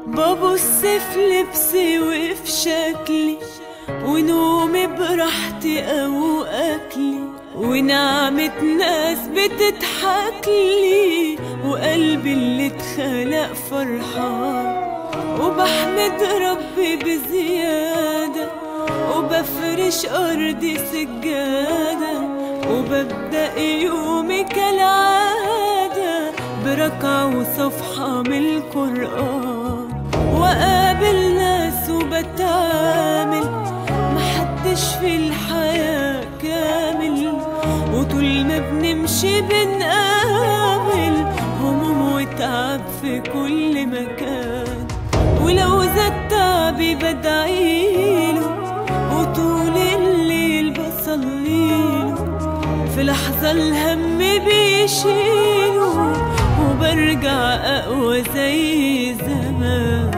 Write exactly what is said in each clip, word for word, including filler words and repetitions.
ببص في لبسي وفي شكلي، ونومي براحتي او اكلي، ونعمة ناس بتضحكلي، وقلبي اللي اتخلق فرحان. وبحمد ربي بزيادة، وبفرش أرضي سجادة، وببدأ يومي كالعادة بركعة وصفحة من القرآن. وقابل ناس وبتعامل، محدش في الحياة كامل، وطول ما بنمشي بنقابل هموم وتعب في كل مكان. ولو زاد تعبي بدعيله، وطول الليل بصليله، في لحظة الهم بيشيله، وبرجع أقوى زي زمان.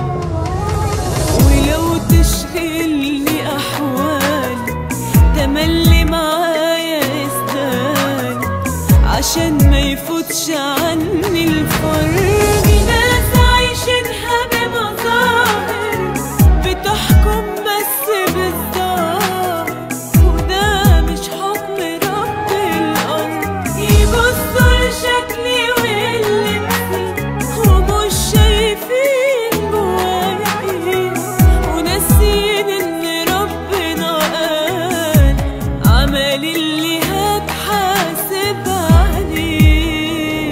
ولو تشغلني أحوالي، تملي معايا استاني، عشان ما يفوتش عني الفرق. ناس عايشينها بمظاهر، بتحكم بس بالظاهر، وده مش حكم رب الأرض. يبصوا لشكلي ولبسي، ومش شايفين جوايا ايه، وناسين ان ربنا قال عملي اللي هتحاسب عليه.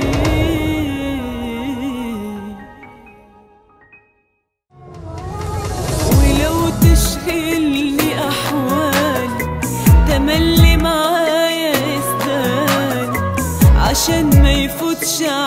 ولو تشغلني أحوالي، تملي معايا استاني، عشان ما يفوتش